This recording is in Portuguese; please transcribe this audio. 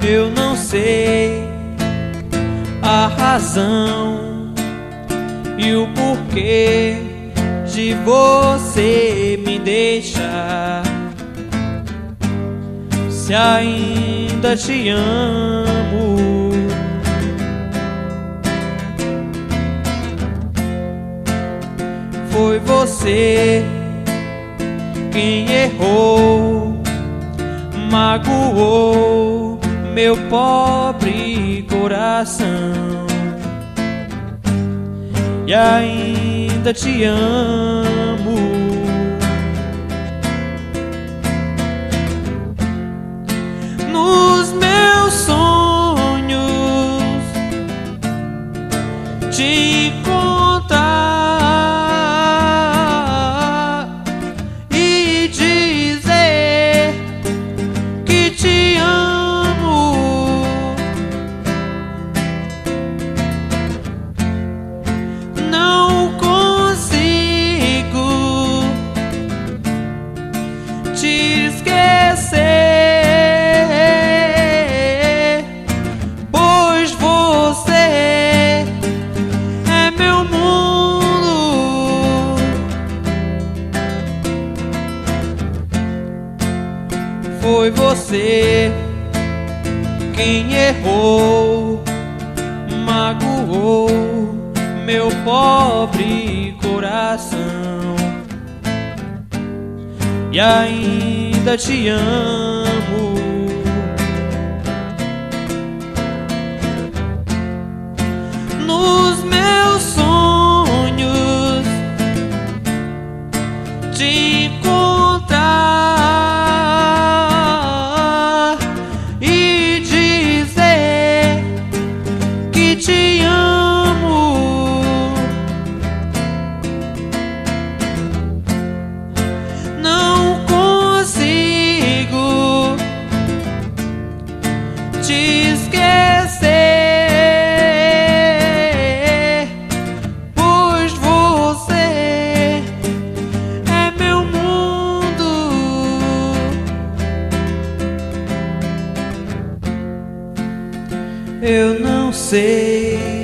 Eu não sei a razão e o porquê de você me deixar, se ainda te amo. Foi você quem errou, magoou meu pobre coração, e ainda te amo. Nos meus sonhos te encontrar e dizer que te amo, não consigo te esquecer. Foi você quem errou, magoou meu pobre coração, e ainda te amo. Nos meus sonhos te encontrar e dizer que te amo, não consigo te esquecer, pois você é meu mundo. Eu não sei